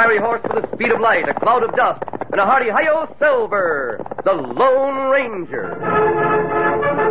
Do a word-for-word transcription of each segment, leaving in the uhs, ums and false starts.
fiery horse with the speed of light, a cloud of dust, and a hearty hi-yo Silver, the Lone Ranger.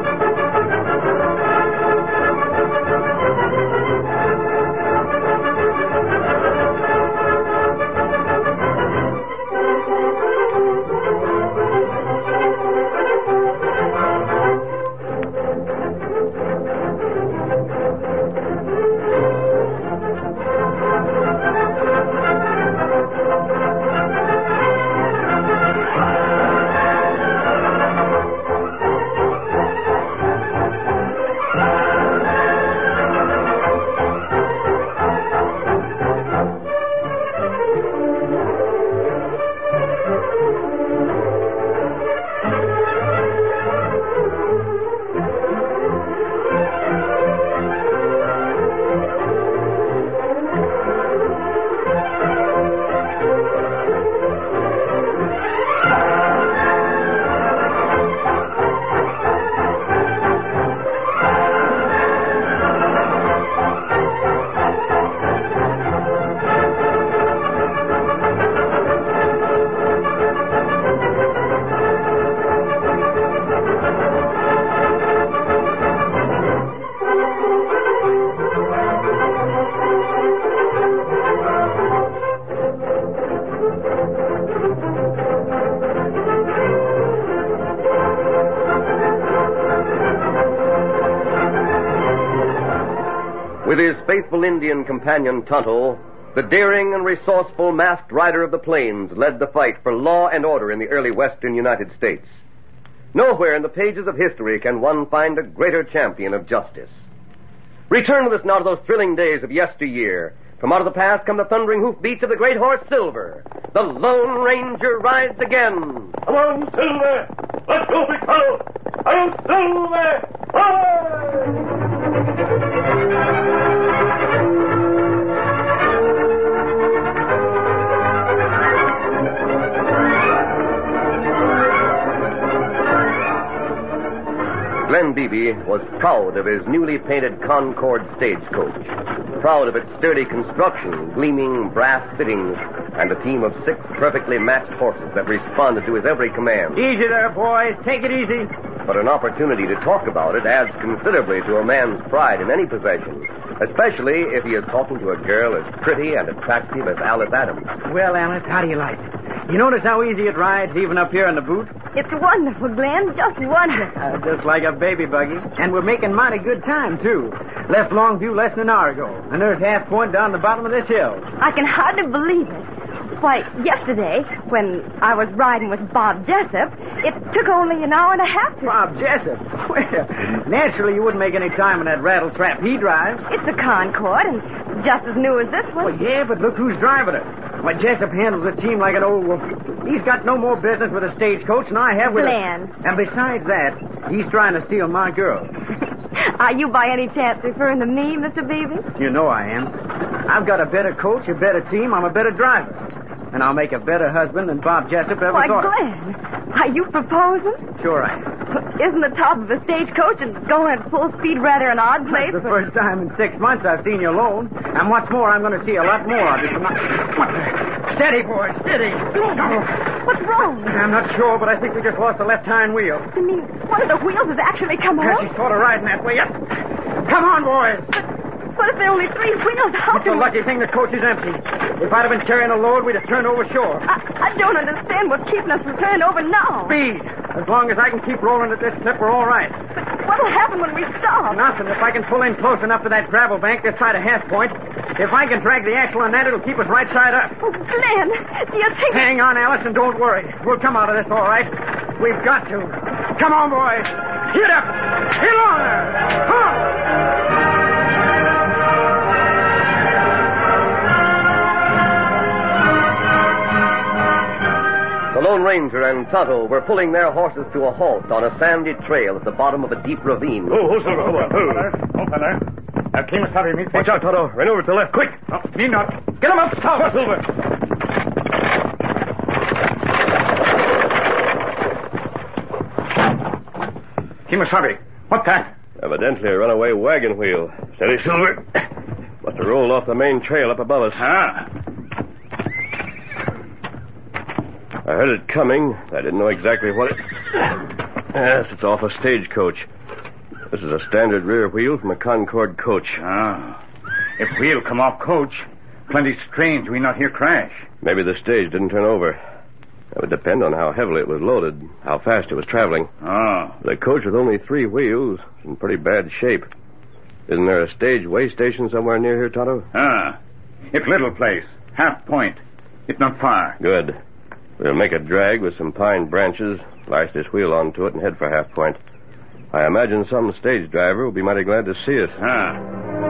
With his faithful Indian companion Tonto, the daring and resourceful masked rider of the plains led the fight for law and order in the early western United States. Nowhere in the pages of history can one find a greater champion of justice. Return with us now to those thrilling days of yesteryear. From out of the past come the thundering hoofbeats of the great horse Silver. The Lone Ranger rides again. Come on, Silver! Let's go, big fellow! I'm Silver! Hi! Glenn Beebe was proud of his newly painted Concord stagecoach. Proud of its sturdy construction, gleaming brass fittings, and a team of six perfectly matched horses that responded to his every command. Easy there, boys. Take it easy. But an opportunity to talk about it adds considerably to a man's pride in any possession, especially if he is talking to a girl as pretty and attractive as Alice Adams. Well, Alice, how do you like it? You notice how easy it rides, even up here in the boot? It's wonderful, Glenn. Just wonderful. Uh, just like a baby buggy. And we're making mighty good time, too. Left Longview less than an hour ago. And there's Half Point down the bottom of this hill. I can hardly believe it. Why, yesterday, when I was riding with Bob Jessup, it took only an hour and a half to... Bob Jessup? Well, naturally you wouldn't make any time in that rattletrap he drives. It's a Concord, and just as new as this one. Well, yeah, but look who's driving it. Why, Jessup handles the team like an old wolf. He's got no more business with a stagecoach than I have with Glenn. A... And besides that, he's trying to steal my girl. Are you by any chance referring to me, Mister Beebe? You know I am. I've got a better coach, a better team, I'm a better driver. And I'll make a better husband than Bob Jessup ever Why, thought. Glenn, are you proposing? Sure I am. Isn't the top of a stagecoach and going at full speed rather an odd place? That's the first time in six months I've seen you alone. And what's more, I'm going to see a lot more of you. From my... What the... Steady, boy, steady. Glenn, oh. What's wrong? I'm not sure, but I think we just lost the left hind wheel. You mean one of the wheels has actually come Yeah, off? she's sort of riding that way. Yep. Come on, boys. But if there are only three wheels, how It's can a lucky thing the coach is empty. If I'd have been carrying a load, we'd have turned over shore. I, I don't understand what's keeping us from turning over now. Speed. As long as I can keep rolling at this clip, we're all right. But what'll happen when we stop? Nothing. If I can pull in close enough to that gravel bank this side of Half Point, if I can drag the axle on that, it'll keep us right side up. Oh, Glenn, do you think... Hang on, Alice, and don't worry. We'll come out of this all right. We've got to. Come on, boys. Get up. Get on there. Come on. The Lone Ranger and Tonto were pulling their horses to a halt on a sandy trail at the bottom of a deep ravine. Oh, oh, Silver, hold on. Hold on. Hold on there. Now, Kemosabe, meet me. Watch out, Tonto. Right over to the left. Quick. No, need not. Get him up. Stop, Silver. Kemosabe, what's that? Evidently a runaway wagon wheel. Steady, Silver. Must have rolled off the main trail up above us. Ah. I heard it coming. I didn't know exactly what it... Yes, it's off a stagecoach. This is a standard rear wheel from a Concord coach. Ah. If wheel come off coach, plenty strange we not hear crash. Maybe the stage didn't turn over. That would depend on how heavily it was loaded, how fast it was traveling. Oh. The coach with only three wheels is in pretty bad shape. Isn't there a stage way station somewhere near here, Tonto? Ah. It's little place. Half point. It's not far. Good. We'll make a drag with some pine branches, lash this wheel onto it, and head for Half Point. I imagine some stage driver will be mighty glad to see us. Ah.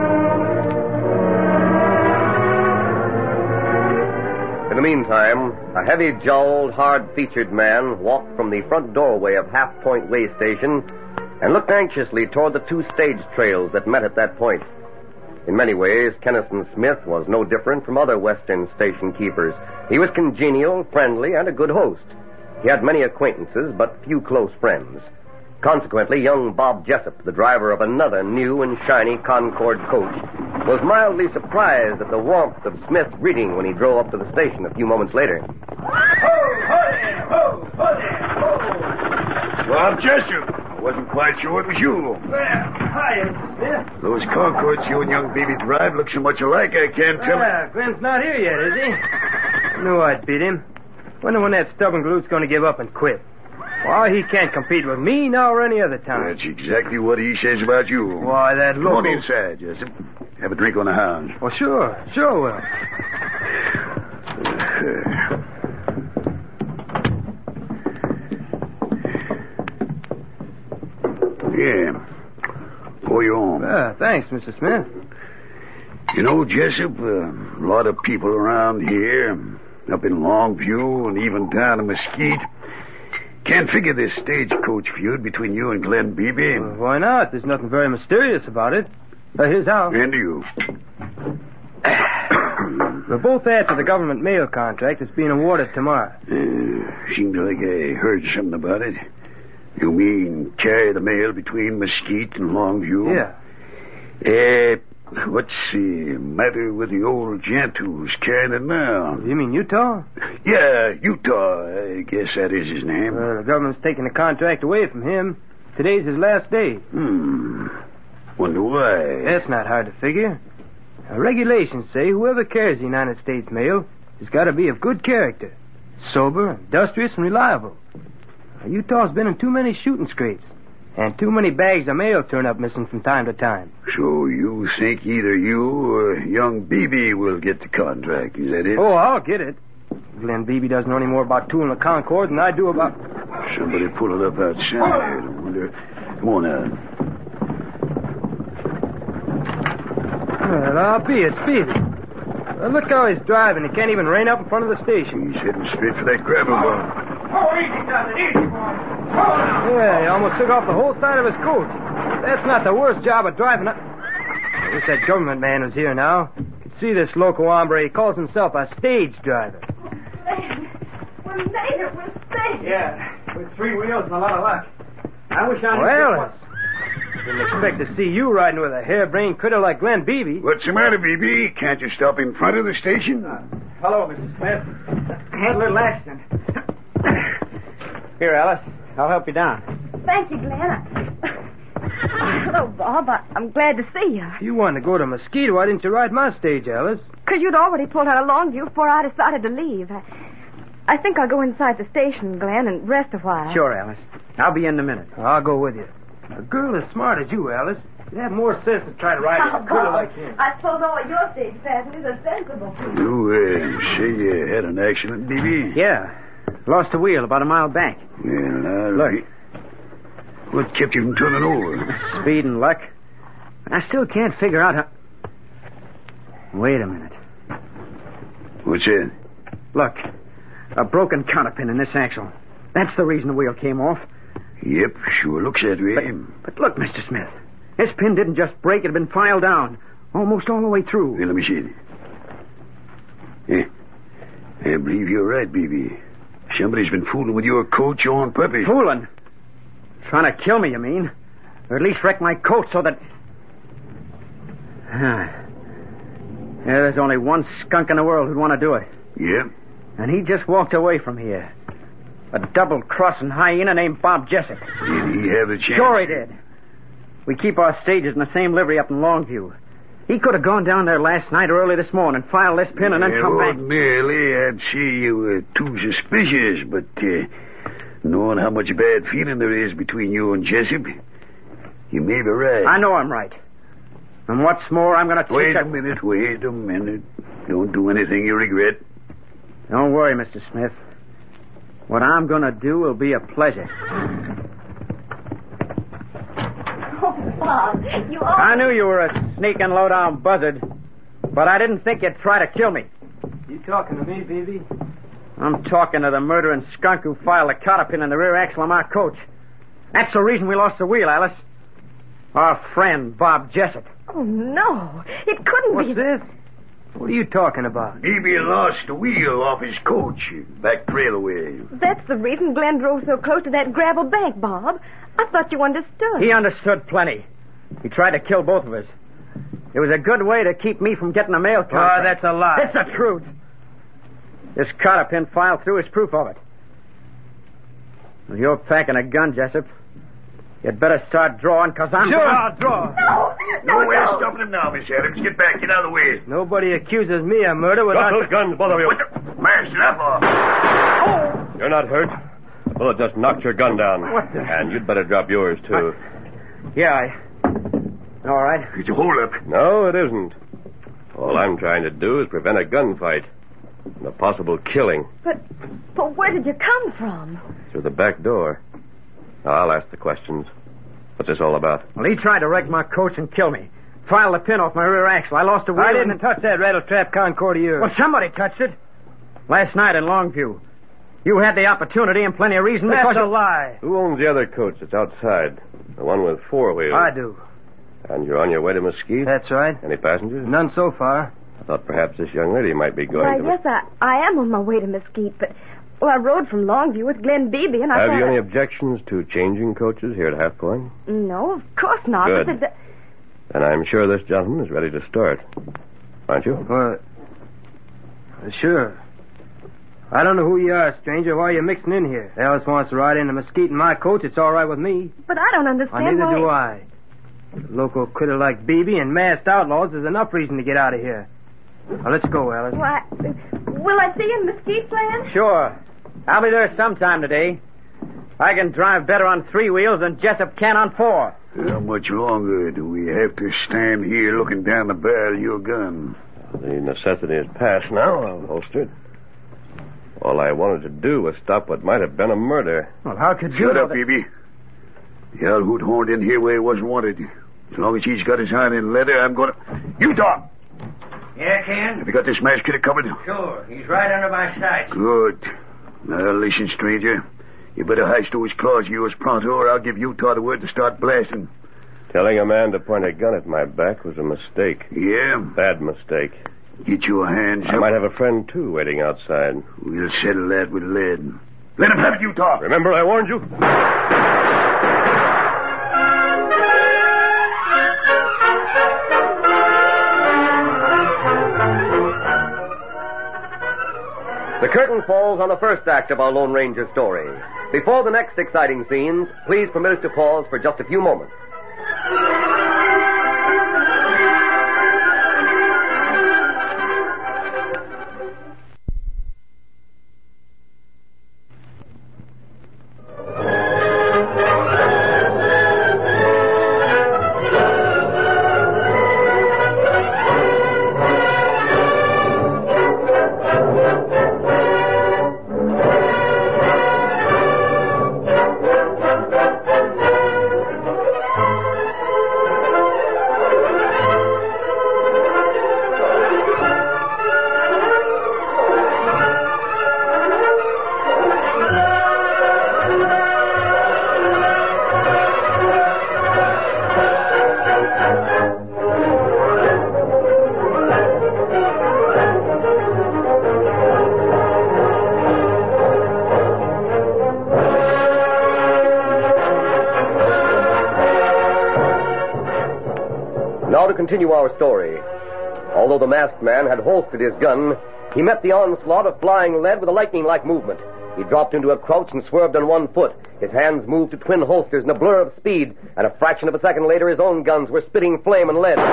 In the meantime, a heavy-jowled, hard-featured man walked from the front doorway of Half Point Way Station and looked anxiously toward the two stage trails that met at that point. In many ways, Kennison Smith was no different from other Western station keepers. He was congenial, friendly, and a good host. He had many acquaintances, but few close friends. Consequently, young Bob Jessup, the driver of another new and shiny Concord coach, was mildly surprised at the warmth of Smith's greeting when he drove up to the station a few moments later. Ho, ho there, ho, ho there, ho. Bob Jessup. I wasn't quite sure it was you. Well, hi, Mister Smith. Those Concords you and young Beebe drive look so much alike, I can't tell. Well, Glenn's not here yet, is he? Knew I'd beat him. Wonder when that stubborn galoot's going to give up and quit. Why, he can't compete with me now or any other time. That's exactly what he says about you. Why, that Come local... on inside, Jessup. Have a drink on the hound. Well, sure. Sure will. Yeah. Pour you on. Uh, thanks, Mister Smith. You know, Jessup, uh, a lot of people around here, up in Longview and even down in Mesquite, can't figure this stagecoach feud between you and Glenn Beebe. Uh, why not? There's nothing very mysterious about it. Uh, here's how. And you. We're both after the government mail contract that's being awarded tomorrow. Uh, seems like I heard something about it. You mean carry the mail between Mesquite and Longview? Yeah. Uh, what's the matter with the old gent who's carrying it now? You mean Utah? Yeah, Utah. I guess that is his name. Well, the government's taking the contract away from him. Today's his last day. Hmm. Wonder why. That's not hard to figure. Now, regulations say whoever carries the United States mail has got to be of good character, sober, industrious, and reliable. Now, Utah's been in too many shooting scrapes, and too many bags of mail turn up missing from time to time. So you think either you or young Beebe will get the contract, is that it? Oh, I'll get it. Glenn Beebe doesn't know any more about tooling the Concord than I do about... Somebody pull it up outside. I wonder... Come on now. Well, I'll be it, speed it. Well, look how he's driving. He can't even rein up in front of the station. He's heading straight for that gravel bar. Oh, easy does it, easy, boy. Oh. Yeah, he almost took off the whole side of his coach. That's not the worst job of driving. I wish that government man was here now. Could see this local hombre. He calls himself a stage driver. We made it. We're safe. Yeah, with three wheels and a lot of luck. I wish I knew Well, it was. didn't expect to see you riding with a harebrained critter like Glenn Beebe. What's the matter, Beebe? Can't you stop in front of the station? Hello, Mister Smith. I had a little accident. Here, Alice. I'll help you down. Thank you, Glenn. Hello, Bob. I, I'm glad to see you. You wanted to go to Mesquite. Why didn't you ride my stage, Alice? Because you'd already pulled out of Longview before I decided to leave. I, I think I'll go inside the station, Glenn, and rest a while. Sure, Alice. I'll be in a minute. I'll go with you. A girl as smart as you, Alice, you have more sense to try to ride Oh, a critter Bob, like him. I suppose all of your stage passengers are sensible. You uh, say you had an accident, Beebe? Yeah. Lost a wheel about a mile back. Well, now, Look. What kept you from turning over? Speed and luck. I still can't figure out how... Wait a minute. What's that? Look. A broken counterpin in this axle. That's the reason the wheel came off. Yep, sure looks that way. But, but look, Mister Smith. This pin didn't just break. It had been filed down. Almost all the way through. Here, let me see it. Yeah. I believe you're right, Beebe. Somebody's been fooling with your coach on purpose. Fooling? Trying to kill me, you mean? Or at least wreck my coat so that... Ah. Yeah, there's only one skunk in the world who'd want to do it. Yeah? And he just walked away from here. A double-crossing hyena named Bob Jessup. Did he have a chance? Sure he did. We keep our stages in the same livery up in Longview. He could have gone down there last night or early this morning, filed this pin, and then yeah, come back. Ordinarily, I'd say you were too suspicious, but uh, knowing how much bad feeling there is between you and Jessup, you may be right. I know I'm right. And what's more, I'm going to take Wait a a... minute, wait a minute. Don't do anything you regret. Don't worry, Mister Smith. What I'm going to do will be a pleasure. Oh, Bob, you always... I knew you were a sneaking, low-down buzzard, but I didn't think you'd try to kill me. You talking to me, baby? I'm talking to the murdering skunk who filed a cotter pin in the rear axle of my coach. That's the reason we lost the wheel, Alice. Our friend, Bob Jessup. Oh, no. It couldn't What's be... this? What are you talking about? Maybe he lost the wheel off his coach back trailaway. That's the reason Glenn drove so close to that gravel bank, Bob. I thought you understood. He understood plenty. He tried to kill both of us. It was a good way to keep me from getting a mail contract. Oh, that's a lie. It's the truth. This cotter pin filed through is proof of it. Well, you're packing a gun, Jessup. You'd better start drawing, because I'm... Sure, going... I'll draw. No, No no, way of no. stopping him now, Miss Adams. Get back. Get out of the way. Nobody accuses me of murder without... Drop those guns, both of you. What the... Mash it up, or... Oh. You're not hurt. The bullet just knocked your gun down. What the- And you'd better drop yours, too. Yeah, I... All right. It's a hold-up. No, it isn't. All I'm trying to do is prevent a gunfight and a possible killing But, but where did you come from? through the back door. I'll ask the questions. What's this all about? Well, he tried to wreck my coach and kill me. Filed the pin off my rear axle. I lost the wheel. I didn't and... touch that rattle-trap Concord of yours. Well, somebody touched it. Last night in Longview. You had the opportunity and plenty of reason That's because... a you- lie. Who owns the other coach that's outside? The one with four wheels. I do. And you're on your way to Mesquite? That's right. Any passengers? None so far. I thought perhaps this young lady might be going Why, to... yes, I, I am on my way to Mesquite, but... Well, I rode from Longview with Glenn Beebe, and I Have thought... you I- any objections to changing coaches here at Half Point? No, of course not. Good. But the... And I'm sure this gentleman is ready to start. Aren't you? Well, uh, sure. I don't know who you are, stranger. Why are you mixing in here? Alice wants to ride into Mesquite in my coach. It's all right with me. But I don't Well, understand neither why... do I. A local critter like Beebe and masked outlaws is enough reason to get out of here. Now, let's go, Alice. Why... Will I see you in Mesquite, Glenn? Sure. I'll be there sometime today. I can drive better on three wheels than Jessup can on four. How much longer do we have to stand here looking down the barrel of your gun? The necessity is past now. I'll holster it. All I wanted to do was stop what might have been a murder. Well, how could you Shut know up, that- Phoebe. The owl hoot horned in here where he wasn't wanted. As long as he's got his hand in leather, I'm gonna... You talk! Yeah, Ken? Have you got this mask kid covered? Sure. He's right under my sight. Good. Now, listen, stranger. You better heist those claws of yours pronto, or I'll give Utah the word to start blasting. Telling a man to point a gun at my back was a mistake. Yeah? Bad mistake. Get your hands I up. might have a friend, too, waiting outside. We'll settle that with lead. Let him have it, Utah. Remember I warned you? The curtain falls on the first act of our Lone Ranger story. Before the next exciting scenes, please permit us to pause for just a few moments. Now to continue our story. Although the masked man had holstered his gun, he met the onslaught of flying lead with a lightning-like movement. He dropped into a crouch and swerved on one foot. His hands moved to twin holsters in a blur of speed, and a fraction of a second later his own guns were spitting flame and lead.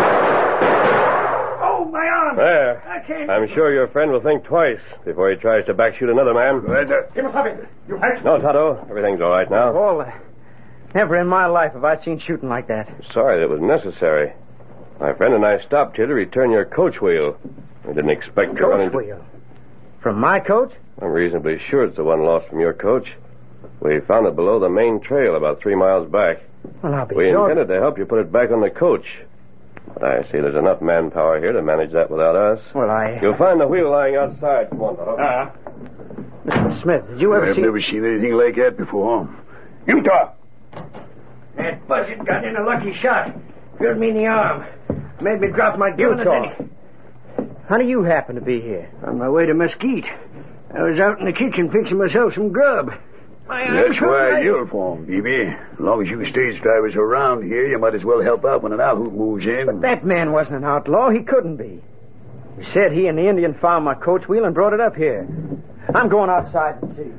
Oh, my arm! There. I can't... I'm sure your friend will think twice before he tries to backshoot another man. Kimasabi, you hurt? No, Tonto. Everything's all right now. All uh, never in my life have I seen shooting like that. Sorry that it was necessary. My friend and I stopped here to return your coach wheel. We didn't expect to run Coach into... wheel? From my coach? I'm reasonably sure it's the one lost from your coach. We found it below the main trail about three miles back. Well, I'll be We sure. intended to help you put it back on the coach. But I see there's enough manpower here to manage that without us. Well, I... You'll find the wheel lying outside. Come on, Tonto. Uh, Mister Smith, did you ever I've see... never seen anything like that before. Utah! That buzzard got in a lucky shot. Killed me in the arm. Made me drop my gun. Utah. How do you happen to be here? On my way to Mesquite. I was out in the kitchen fixing myself some grub. My arm's That's why hurt. you're formed, Phoebe. As long as you stage drivers are around here, you might as well help out when an outhoot moves in. But that man wasn't an outlaw. He couldn't be. He said he and the Indian found my coach wheel and brought it up here. I'm going outside and see.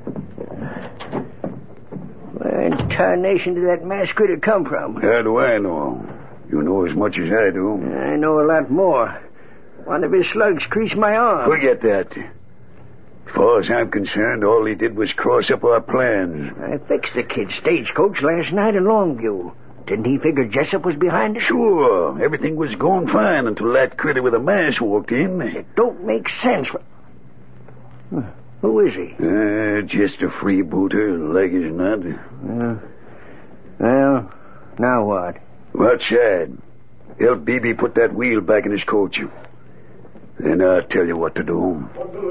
Where in tarnation did that masked critter come from? How do I know? You know as much as I do. I know a lot more. One of his slugs creased my arm. Forget that. As far as I'm concerned, all he did was cross up our plans. I fixed the kid's stagecoach last night in Longview. Didn't he figure Jessup was behind it? Sure, everything was going fine until that critter with a mask walked in. It don't make sense. Huh. Who is he? Uh, just a freebooter, like as not. Uh, well, now what? Outside. Help B B put that wheel back in his coach. Then I'll tell you what to do.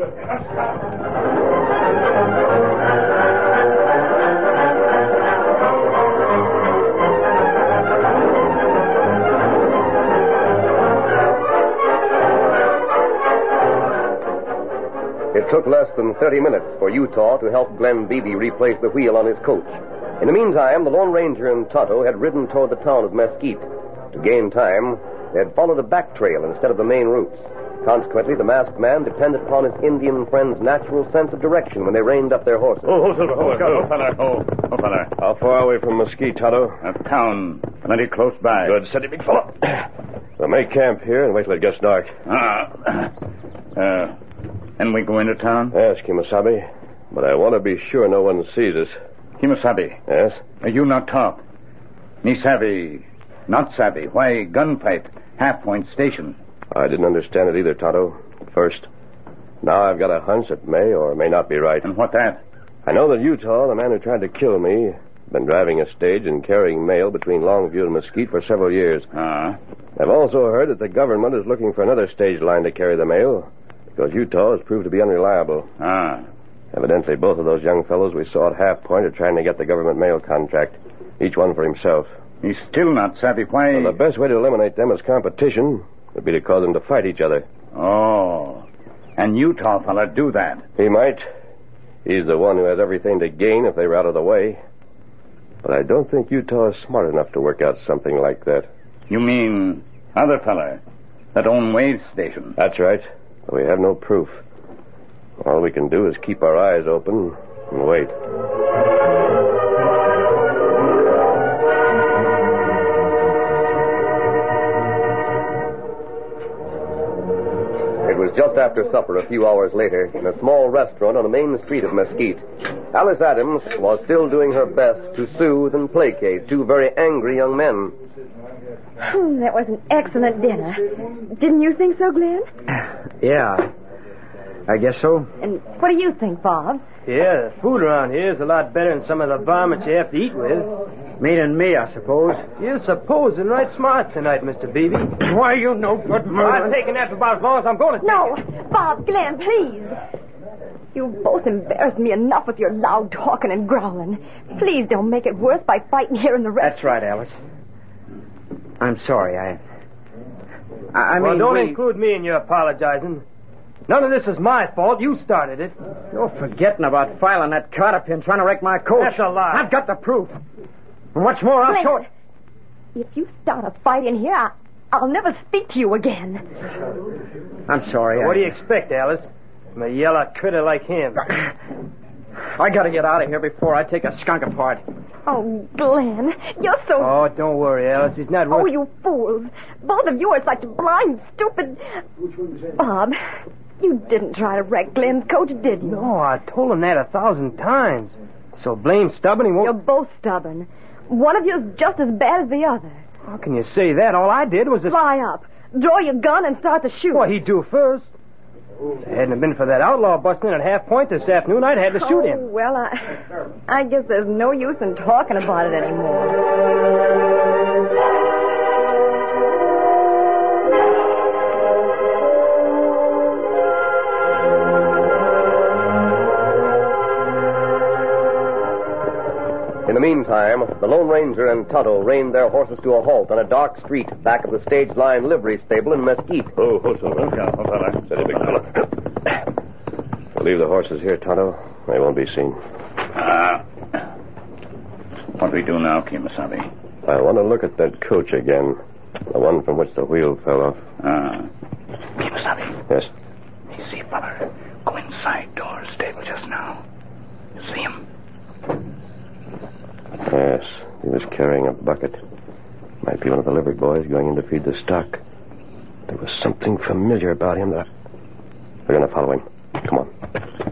It took less than thirty minutes for Utah to help Glenn Beebe replace the wheel on his coach. In the meantime, the Lone Ranger and Tonto had ridden toward the town of Mesquite. To gain time, they had followed a back trail instead of the main routes. Consequently, the masked man depended upon his Indian friend's natural sense of direction when they reined up their horses. Oh, oh, Silver, oh, oh, oh, fella, oh, oh, fella. How far away from Mesquite, Tonto? A town, plenty close by. Good, steady, big fellow. We'll make camp here and wait till it gets dark. Ah, uh, and we go into town? Yes, Kimasabi. But I want to be sure no one sees us. Kimasabi. Yes? You not talk. Me savvy, not savvy. Why gunfight, half point station? I didn't understand it either, Tonto. First. Now I've got a hunch that may or may not be right. And what that? I know that Utah, the man who tried to kill me, been driving a stage and carrying mail between Longview and Mesquite for several years. Ah. I've also heard that the government is looking for another stage line to carry the mail, because Utah has proved to be unreliable. Ah. Evidently, both of those young fellows we saw at Half Point are trying to get the government mail contract, each one for himself. He's still not savvy. Why? Well, the best way to eliminate them as competition would be to cause them to fight each other. Oh. And Utah fella do that. He might. He's the one who has everything to gain if they were out of the way. But I don't think Utah is smart enough to work out something like that. You mean other fella that own Wade's station? That's right. But we have no proof. All we can do is keep our eyes open and wait. It was just after supper a few hours later in a small restaurant on the main street of Mesquite. Alice Adams was still doing her best to soothe and placate two very angry young men. Hmm, that was an excellent dinner. Didn't you think so, Glenn? Yeah, I guess so. And what do you think, Bob? Yeah, the food around here is a lot better than some of the varmints you have to eat with. Meaning me, I suppose. You're supposing right smart tonight, Mister Beebe. Why, you no good murderer. I'm taking that for about as long as I'm going to take No, it. Bob, Glenn, please. You both embarrassed me enough with your loud talking and growling. Please don't make it worse by fighting here in the restaurant. That's right, Alice. I'm sorry, I... I, I well, mean, don't we... include me in your apologizing. None of this is my fault. You started it. You're forgetting about filing that cotter pin trying to wreck my coach. That's a lie. I've got the proof. And what's more, I'll Glenn, show it. if you start a fight in here, I, I'll never speak to you again. I'm sorry. What I... do you expect, Alice? From a yellow critter like him. I gotta get out of here before I take a skunk apart. Oh, Glenn, you're so... Oh, don't worry, Alice. He's not worth... Oh, you fools. Both of you are such blind, stupid... Bob, you didn't try to wreck Glenn's coach, did you? No, I told him that a thousand times. So blame stubborn, he won't... You're both stubborn. One of you's just as bad as the other. How can you say that? All I did was just... Fly up. Draw your gun and start to shoot. What he'd do first. If it hadn't been for that outlaw busting in at half point this afternoon, I'd had to shoot him. Oh, well, I... I guess there's no use in talking about it anymore. In the meantime, the Lone Ranger and Tonto reined their horses to a halt on a dark street back of the stage line livery stable in Mesquite. Oh, oh, Silver. Careful, fella. Steady, big fella. We'll leave the horses here, Tonto. They won't be seen. Uh, what do we do now, Kemosabe? I want to look at that coach again. The one from which the wheel fell off. Ah. Kemosabe. Yes? You see, fella, go inside door stable just now. You see him? Yes, he was carrying a bucket. Might be one of the livery boys going in to feed the stock. There was something familiar about him that... We're going to follow him. Come on.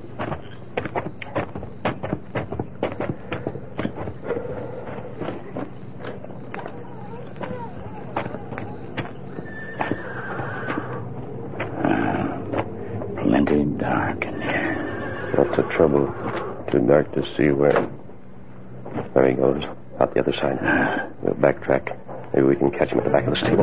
Uh, plenty dark in here. That's the trouble. Too dark to see where... There he goes. Out the other side. We'll backtrack. Maybe we can catch him at the back of the stable.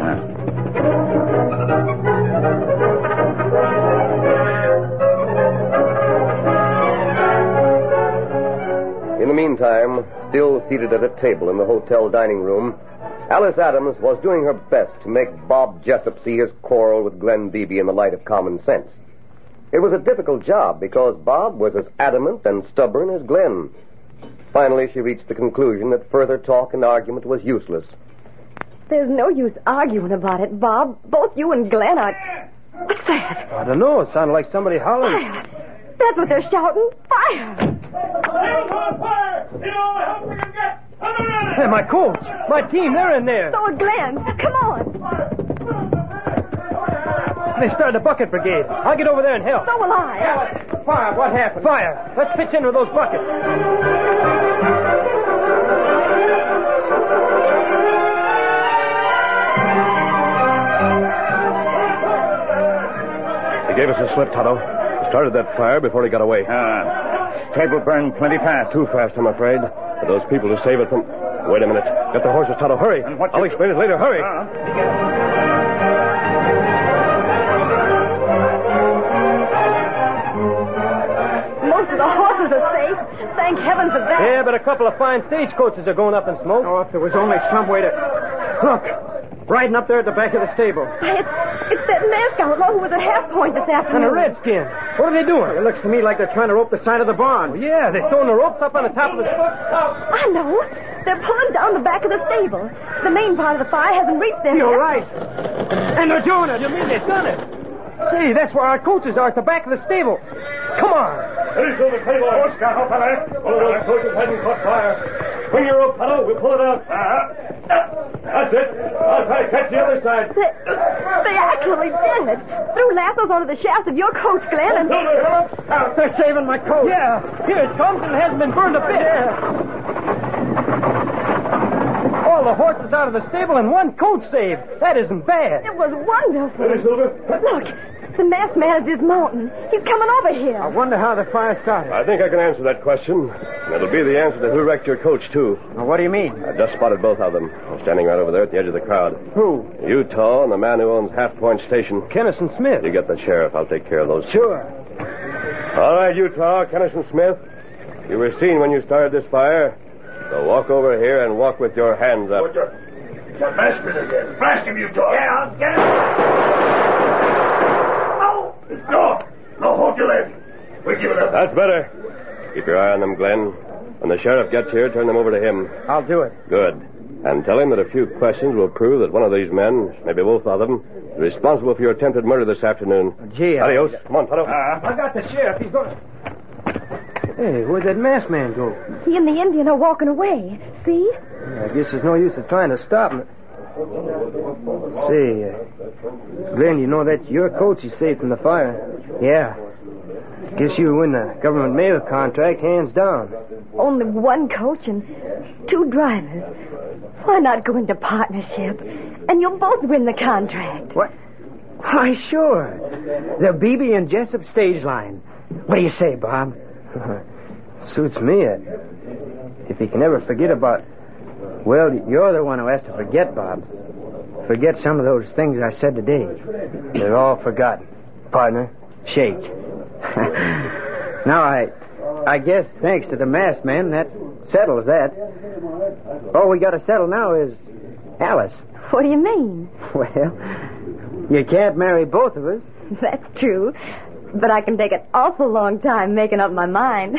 In the meantime, still seated at a table in the hotel dining room, Alice Adams was doing her best to make Bob Jessup see his quarrel with Glenn Beebe in the light of common sense. It was a difficult job because Bob was as adamant and stubborn as Glenn. Finally, she reached the conclusion that further talk and argument was useless. There's no use arguing about it, Bob. Both you and Glenn are... What's that? I don't know. It sounded like somebody hollering. Fire! That's what they're shouting. Fire! Hey, my coach. My team, they're in there. So is Glenn. Come on. They started a bucket brigade. I'll get over there and help. So will I. Fire, what happened? Fire. Let's pitch into those buckets. He gave us a slip, Tonto. Started that fire before he got away. Ah. Stable burned plenty fast. Too fast, I'm afraid. For those people to save it from... Wait a minute. Get the horses, Tonto. Hurry. And what I'll you... explain it later. Hurry. Uh-huh. Most of the horses are safe. Thank heaven for that. Yeah, but a couple of fine stagecoaches are going up in smoke. Oh, if there was only some way to... Look, riding up there at the back of the stable. Why, It's, it's that masked outlaw who was at Half Point this And afternoon. a redskin. What are they doing? It looks to me like they're trying to rope the side of the barn. Yeah, they're throwing the ropes up on the top of the... I know. They're pulling down the back of the stable. The main part of the fire hasn't reached them You're yet. right. And they're doing it. You mean they've done it? Say, that's where our coaches are, at the back of the stable. Come on. Hurry, Silver. Hurry, boy. Horse, help, fella. One of those coaches hadn't caught fire. Swing your rope, fellow. We'll pull it out. Uh-huh. That's it. I'll try to catch the other side. They, they actually did it. Threw lassos onto the shaft of your coach, Glenn, and... Silver. They're saving my coat. Yeah, here it comes, and it hasn't been burned a bit. All the horses out of the stable and one coach saved. That isn't bad. It was wonderful. Hurry, Silver. Look, the masked man is dismounting. He's coming over here. I wonder how the fire started. I think I can answer that question. It'll be the answer to who wrecked your coach, too. Now, what do you mean? I just spotted both of them. They're standing right over there at the edge of the crowd. Who? Utah and the man who owns Half Point Station. Kennison Smith. You get the sheriff. I'll take care of those. Sure. All right, Utah, Kennison Smith. You were seen when you started this fire. So walk over here and walk with your hands up. What's your... What bastard is that? Blast him, Utah. Yeah, I'll get him. No. No, hold your leg. We'll give it up. That's better. Keep your eye on them, Glenn. When the sheriff gets here, turn them over to him. I'll do it. Good. And tell him that a few questions will prove that one of these men, maybe both of them, is responsible for your attempted murder this afternoon. Gee, I... Adios. Come on, Tonto. I got the sheriff. He's going to... Hey, where'd that masked man go? He and the Indian are walking away. See? I guess there's no use of trying to stop him. Say, uh, Glenn, you know that your coach is safe from the fire. Yeah. Guess you win the government mail contract hands down. Only one coach and two drivers. Why not go into partnership? And you'll both win the contract. What? Why, sure. The Beebe and Jessup stage line. What do you say, Bob? Suits me. If he can ever forget about... Well, you're the one who has to forget, Bob. Forget some of those things I said today. They're all forgotten. Partner, shake. Now, I... I guess, thanks to the masked man, that settles that. All we got to settle now is Alice. What do you mean? Well, you can't marry both of us. That's true. But I can take an awful long time making up my mind.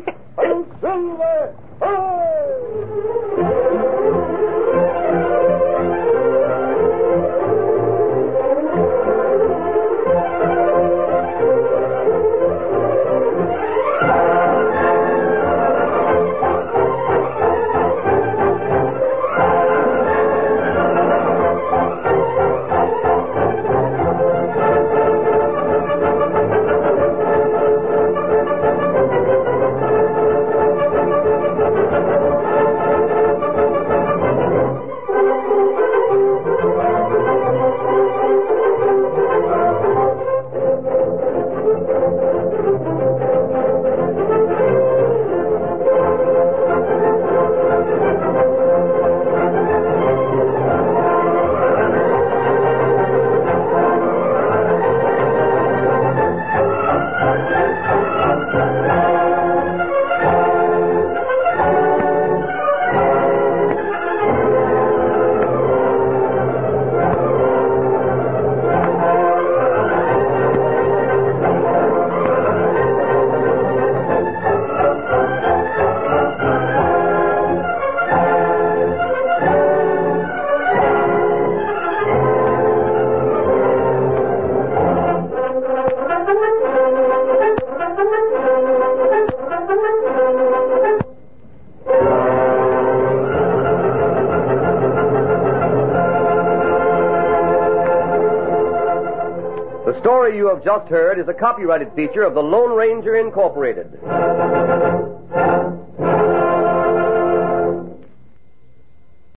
The story you have just heard is a copyrighted feature of the Lone Ranger Incorporated.